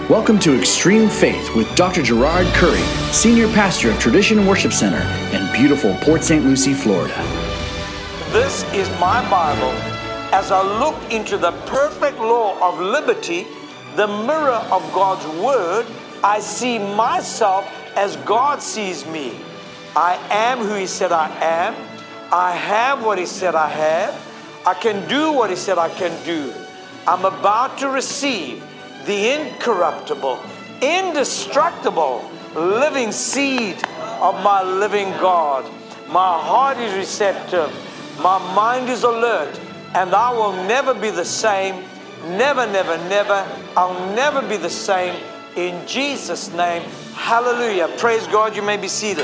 Welcome to Extreme Faith with Dr. Gerard Curry, Senior Pastor of Tradition Worship Center in beautiful Port St. Lucie, Florida. This is my Bible. As I look into the perfect law of liberty, the mirror of God's Word, I see myself as God sees me. I am who He said I am. I have what He said I have. I can do what He said I can do. I'm about to receive the incorruptible, indestructible, living seed of my living God. My heart is receptive. My mind is alert. And I will never be the same. Never, never, never. I'll never be the same. In Jesus' name, hallelujah. Praise God. You may be seated.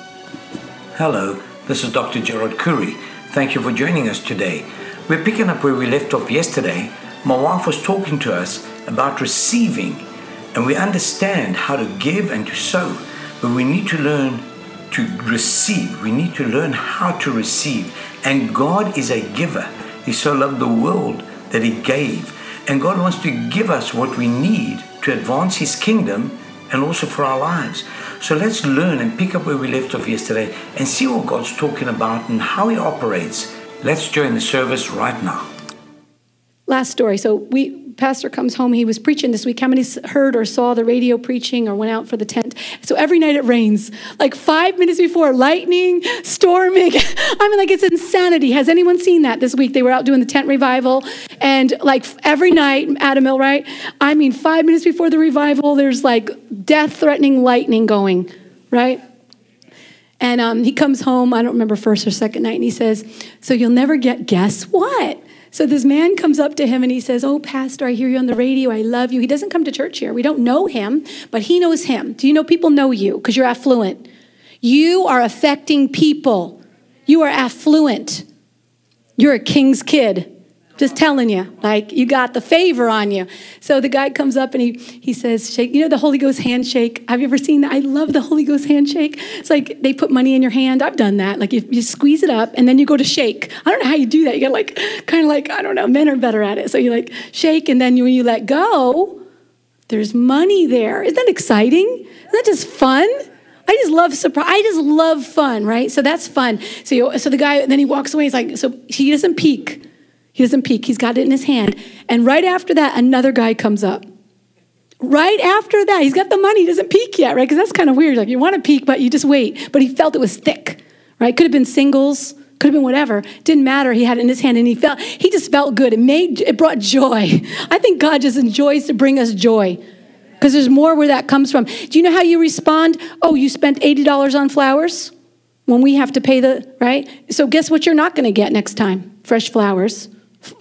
Hello, this is Dr. Gerard Curry. Thank you for joining us today. We're picking up where we left off yesterday. My wife was talking to us about receiving, and we understand how to give and to sow, but we need to learn to receive. We need to learn how to receive. And God is a giver. He so loved the world that He gave. And God wants to give us what we need to advance His kingdom and also for our lives. So let's learn and pick up where we left off yesterday and see what God's talking about and how He operates. Let's join the service right now. Last story. So pastor comes home. He was preaching this week. How many heard or saw the radio preaching or went out for the tent? So every night it rains. Like 5 minutes before, lightning, storming. I mean, like it's insanity. Has anyone seen that this week? They were out doing the tent revival. And like every night, Adam Mill, right? I mean, 5 minutes before the revival, there's like death-threatening lightning going, right? And he comes home, I don't remember first or second night, and he says, so you'll never guess what? So this man comes up to him and he says, oh, Pastor, I hear you on the radio. I love you. He doesn't come to church here. We don't know him, but he knows him. Do you know people know you because you're affluent? You are affecting people. You are affluent. You're a king's kid. Just telling you, like you got the favor on you. So the guy comes up and he says, shake. You know the Holy Ghost handshake? Have you ever seen that? I love the Holy Ghost handshake. It's like they put money in your hand. I've done that. Like you squeeze it up and then you go to shake. I don't know how you do that. You got like, kind of like, I don't know, men are better at it. So you like shake and then when you let go, there's money there. Isn't that exciting? Isn't that just fun? I just love surprise. I just love fun, right? So that's fun. So the guy, then he walks away. He's like, so he doesn't peek. He doesn't peek. He's got it in his hand. And right after that, another guy comes up. Right after that, he's got the money. He doesn't peek yet, right? Because that's kind of weird. Like you want to peek, but you just wait. But he felt it was thick, right? Could have been singles. Could have been whatever. Didn't matter. He had it in his hand and he just felt good. It brought joy. I think God just enjoys to bring us joy because there's more where that comes from. Do you know how you respond? Oh, you spent $80 on flowers when we have to pay right? So guess what you're not going to get next time? Fresh flowers.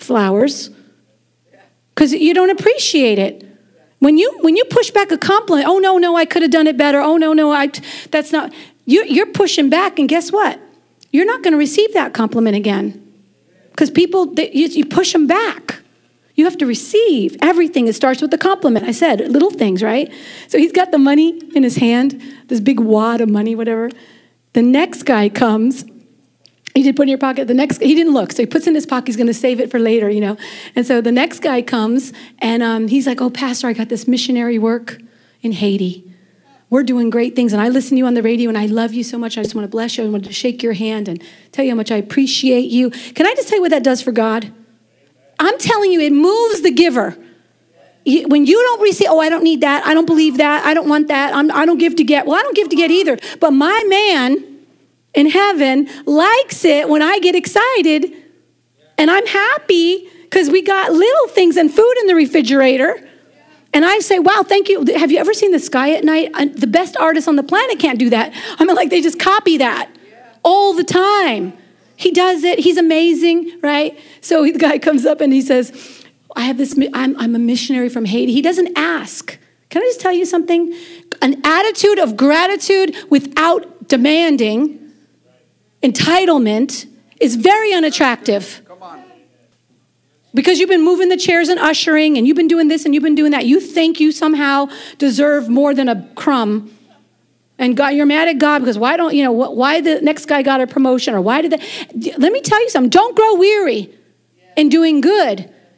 Because you don't appreciate it. When you push back a compliment, oh no, I could have done it better. Oh no, that's not. You're pushing back, and guess what? You're not going to receive that compliment again. Because people, you push them back. You have to receive everything. It starts with the compliment. I said little things, right? So he's got the money in his hand, this big wad of money, whatever. The next guy comes. He did put in your pocket. He didn't look. So he puts it in his pocket. He's going to save it for later, you know. And so the next guy comes and he's like, oh, Pastor, I got this missionary work in Haiti. We're doing great things. And I listen to you on the radio and I love you so much. I just want to bless you. I want to shake your hand and tell you how much I appreciate you. Can I just tell you what that does for God? I'm telling you, it moves the giver. When you don't receive, oh, I don't need that. I don't believe that. I don't want that. I don't give to get. Well, I don't give to get either. But my man in heaven likes it when I get excited and I'm happy because we got little things and food in the refrigerator. And I say, wow, thank you. Have you ever seen the sky at night? The best artists on the planet can't do that. I mean, like they just copy that all the time. He does it. He's amazing, right? So the guy comes up and he says, I'm a missionary from Haiti. He doesn't ask. Can I just tell you something? An attitude of gratitude without demanding entitlement is very unattractive. Because you've been moving the chairs and ushering and you've been doing this and you've been doing that. You think you somehow deserve more than a crumb. And God, you're mad at God because why the next guy got a promotion or why let me tell you something. Don't grow weary in doing good.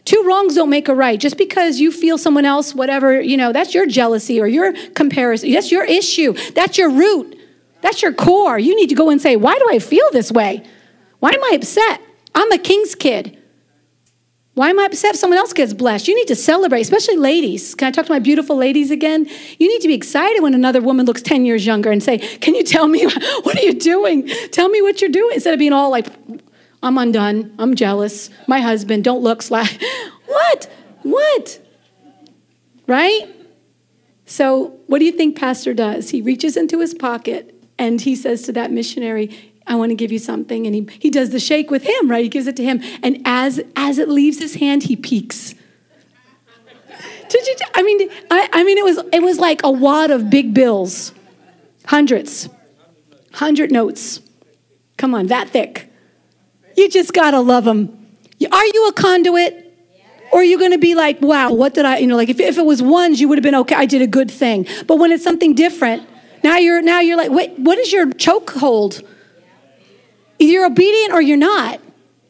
Two wrongs don't make a right. Just because you feel someone else, whatever, that's your jealousy or your comparison. That's your issue. That's your root. That's your core. You need to go and say, why do I feel this way? Why am I upset? I'm a king's kid. Why am I upset if someone else gets blessed? You need to celebrate, especially ladies. Can I talk to my beautiful ladies again? You need to be excited when another woman looks 10 years younger and say, can you tell me, what are you doing? Tell me what you're doing. Instead of being all like, I'm undone. I'm jealous. My husband, don't look slack. What? Right? So what do you think Pastor does? He reaches into his pocket and he says to that missionary, I want to give you something. And he does the shake with him, right? He gives it to him. And as it leaves his hand, he peeks. It was like a wad of big bills. Hundreds. 100 notes. Come on, that thick. You just got to love them. Are you a conduit? Or are you going to be like, wow, what did I, like if it was ones, you would have been, okay, I did a good thing. But when it's something different, now you're like, wait, what is your chokehold? Either you're obedient or you're not.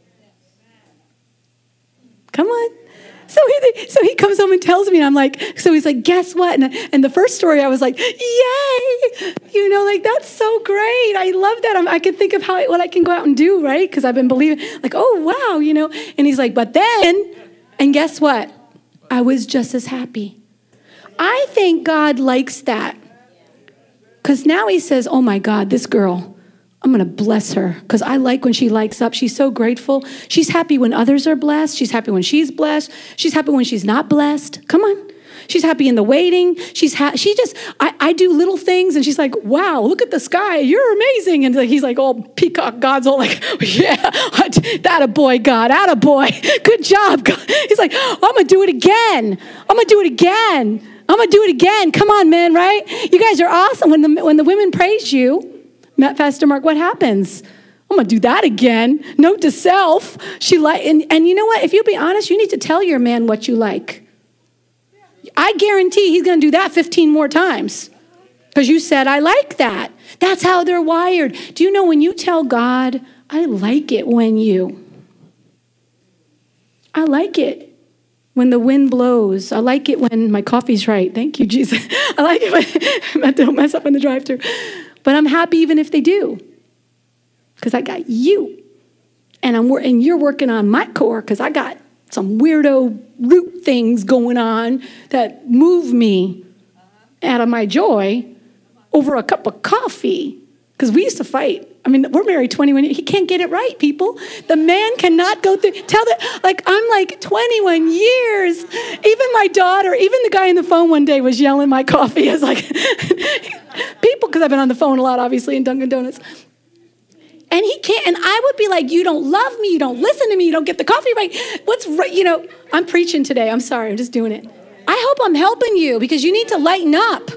Come on. So he comes home and tells me, and I'm like, so he's like, guess what? And the first story, I was like, yay! Like, that's so great. I love that. I can think of what I can go out and do, right? Because I've been believing, like, oh, wow, And he's like, but then, and guess what? I was just as happy. I think God likes that. Because now he says, oh my God, this girl, I'm going to bless her because I like when she lights up. She's so grateful. She's happy when others are blessed. She's happy when she's blessed. She's happy when she's not blessed. Come on. She's happy in the waiting. I do little things and she's like, wow, look at the sky. You're amazing. And he's like, oh, peacock. God's all like, yeah, that a boy, God, that a boy. Good job, God. He's like, oh, I'm going to do it again. I'm going to do it again. I'm going to do it again. Come on, man, right? You guys are awesome. When the women praise you, Pastor Mark, what happens? I'm going to do that again. Note to self. And you know what? If you'll be honest, you need to tell your man what you like. I guarantee he's going to do that 15 more times because you said, I like that. That's how they're wired. Do you know when you tell God, I like it when I like it when the wind blows. I like it when my coffee's right. Thank you, Jesus. I like it when don't mess up in the drive-thru. But I'm happy even if they do, because I got you, and you're working on my core because I got some weirdo root things going on that move me out of my joy over a cup of coffee. Because we used to fight. I mean, we're married 21 years. He can't get it right, people. The man cannot go through. I'm like 21 years. Even my daughter, even the guy on the phone one day was yelling my coffee. I was like, people, because I've been on the phone a lot, obviously, in Dunkin' Donuts. And he can't, and I would be like, you don't love me, you don't listen to me, you don't get the coffee right. What's right? I'm preaching today. I'm sorry, I'm just doing it. I hope I'm helping you because you need to lighten up.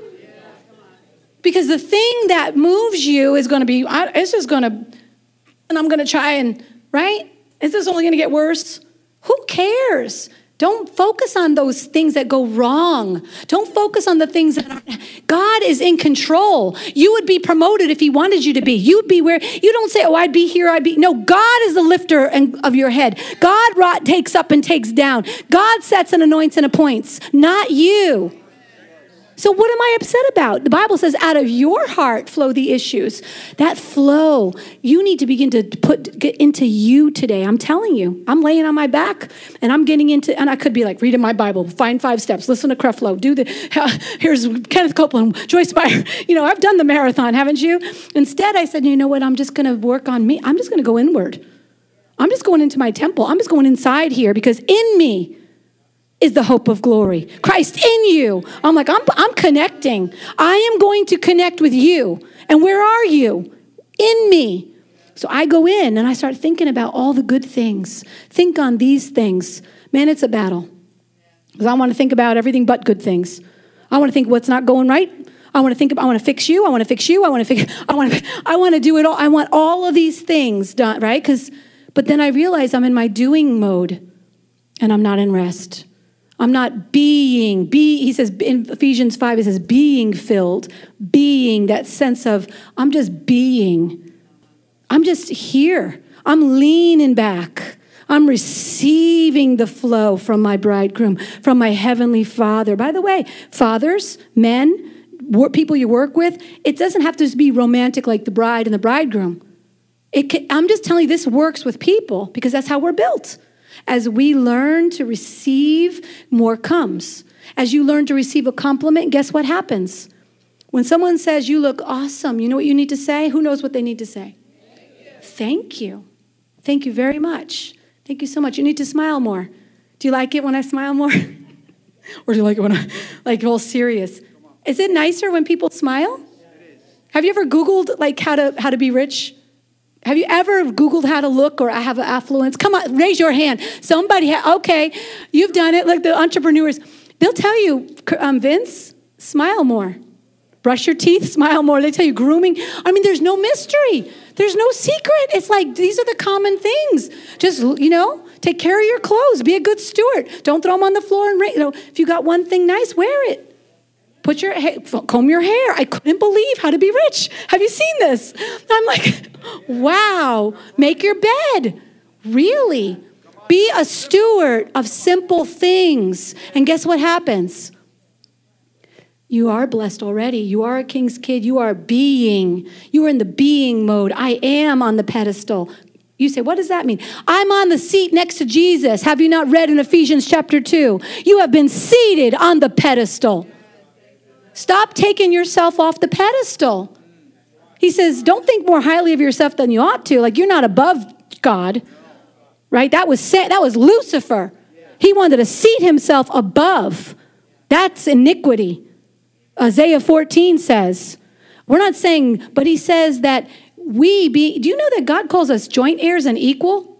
Because the thing that moves you is going to be, it's just going to, and I'm going to try and, right? Is this only going to get worse? Who cares? Don't focus on those things that go wrong. Don't focus on the things that aren't. God is in control. You would be promoted if he wanted you to be. You'd be where, you don't say, oh, I'd be here, No, God is the lifter of your head. God takes up and takes down. God sets and anoints and appoints, not you. So what am I upset about? The Bible says out of your heart flow the issues. That flow, you need to begin to get into you today. I'm telling you, I'm laying on my back and I'm getting into, and I could be like reading my Bible, find 5 steps, listen to Creflo, here's Kenneth Copeland, Joyce Meyer. I've done the marathon, haven't you? Instead, I said, you know what? I'm just going to work on me. I'm just going to go inward. I'm just going into my temple. I'm just going inside here because in me is the hope of glory. Christ in you. I'm like, I'm connecting. I am going to connect with you. And where are you? In me. So I go in and I start thinking about all the good things. Think on these things. Man, it's a battle. Because I want to think about everything but good things. I want to think what's not going right. I want to fix you. I want to fix you. I want to do it all. I want all of these things done, right? But then I realize I'm in my doing mode and I'm not in rest. I'm not being, he says in Ephesians 5, it says being filled, being, that sense of I'm just being. I'm just here. I'm leaning back. I'm receiving the flow from my bridegroom, from my heavenly Father. By the way, fathers, men, people you work with, it doesn't have to just be romantic like the bride and the bridegroom. I'm just telling you, this works with people because that's how we're built. As we learn to receive, more comes. As you learn to receive a compliment, guess what happens? When someone says, you look awesome, you know what you need to say? Who knows what they need to say? Thank you. Thank you very much. Thank you so much. You need to smile more. Do you like it when I smile more? Or do you like it when I like all serious? Is it nicer when people smile? Have you ever Googled like how to be rich? Have you ever Googled how to look or I have an affluence? Come on, raise your hand. Somebody, okay, you've done it. Like the entrepreneurs, they'll tell you, Vince, smile more. Brush your teeth, smile more. They tell you grooming. I mean, there's no mystery. There's no secret. It's like, these are the common things. Just, take care of your clothes. Be a good steward. Don't throw them on the floor. And if you got one thing nice, wear it. Comb your hair. I couldn't believe how to be rich. Have you seen this? I'm like, wow. Make your bed. Really? Be a steward of simple things. And guess what happens? You are blessed already. You are a king's kid. You are being. You are in the being mode. I am on the pedestal. You say, what does that mean? I'm on the seat next to Jesus. Have you not read in Ephesians chapter 2? You have been seated on the pedestal. Stop taking yourself off the pedestal. He says, don't think more highly of yourself than you ought to. Like you're not above God, right? That was Lucifer. He wanted to seat himself above. That's iniquity. Isaiah 14 says, we're not saying, but he says that do you know that God calls us joint heirs and equal?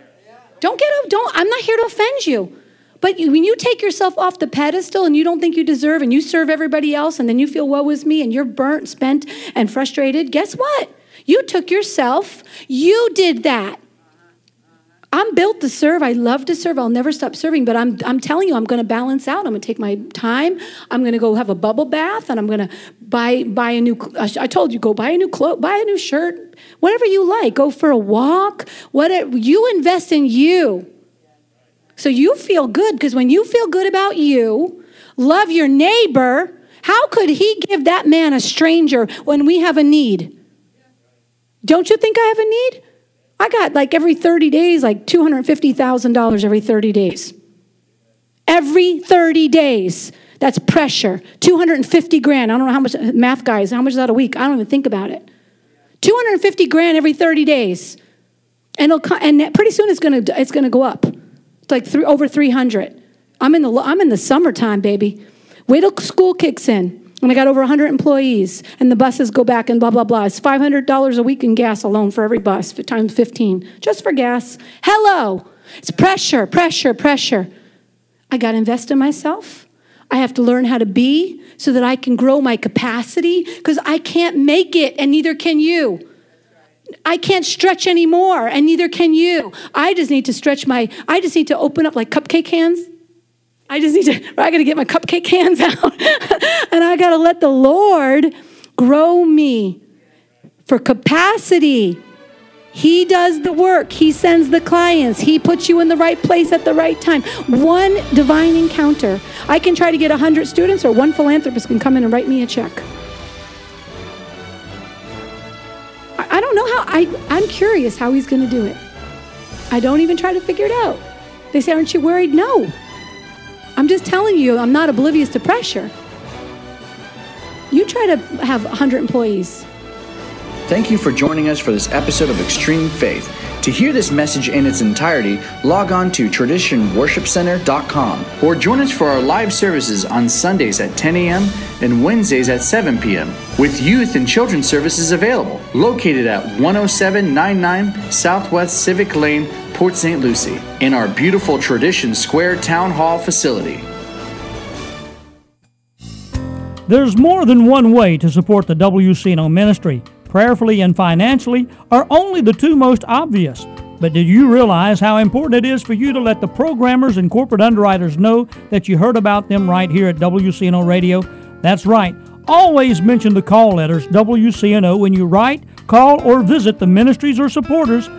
I'm not here to offend you. But when you take yourself off the pedestal and you don't think you deserve and you serve everybody else and then you feel woe is me and you're burnt, spent, and frustrated, guess what? You took yourself. You did that. I'm built to serve. I love to serve. I'll never stop serving. But I'm telling you, I'm going to balance out. I'm going to take my time. I'm going to go have a bubble bath and I'm going to buy a new, I told you, go buy a new clothes, buy a new shirt, whatever you like. Go for a walk. Whatever. You invest in you. So you feel good, because when you feel good about you, love your neighbor, how could he give that man a stranger when we have a need? Don't you think I have a need? I got like every 30 days, like $250,000 every 30 days. Every 30 days. That's pressure. 250 grand. I don't know how much, math guys, how much is that a week? I don't even think about it. 250 grand every 30 days. And pretty soon it's gonna go up. Like over 300. I'm in the summertime, baby. Wait till school kicks in. And I got over 100 employees. And the buses go back and blah, blah, blah. It's $500 a week in gas alone for every bus, times 15. Just for gas. Hello. It's pressure, pressure, pressure. I got to invest in myself. I have to learn how to be so that I can grow my capacity, because I can't make it and neither can you. I can't stretch anymore, and neither can you. I just need to open up like cupcake hands. I got to get my cupcake hands out. And I got to let the Lord grow me for capacity. He does the work. He sends the clients. He puts you in the right place at the right time. One divine encounter. I can try to get 100 students, or one philanthropist can come in and write me a check. I don't know I'm curious how he's going to do it. I don't even try to figure it out. They say, aren't you worried? No. I'm just telling you, I'm not oblivious to pressure. You try to have 100 employees. Thank you for joining us for this episode of Extreme Faith. To hear this message in its entirety, log on to traditionworshipcenter.com or join us for our live services on Sundays at 10 a.m. and Wednesdays at 7 p.m. with youth and children's services available, located at 10799 Southwest Civic Lane, Port St. Lucie, in our beautiful Tradition Square Town Hall facility. There's more than one way to support the WCNO ministry. Prayerfully and financially are only the two most obvious. But did you realize how important it is for you to let the programmers and corporate underwriters know that you heard about them right here at WCNO Radio? That's right. Always mention the call letters WCNO when you write, call, or visit the ministries or supporters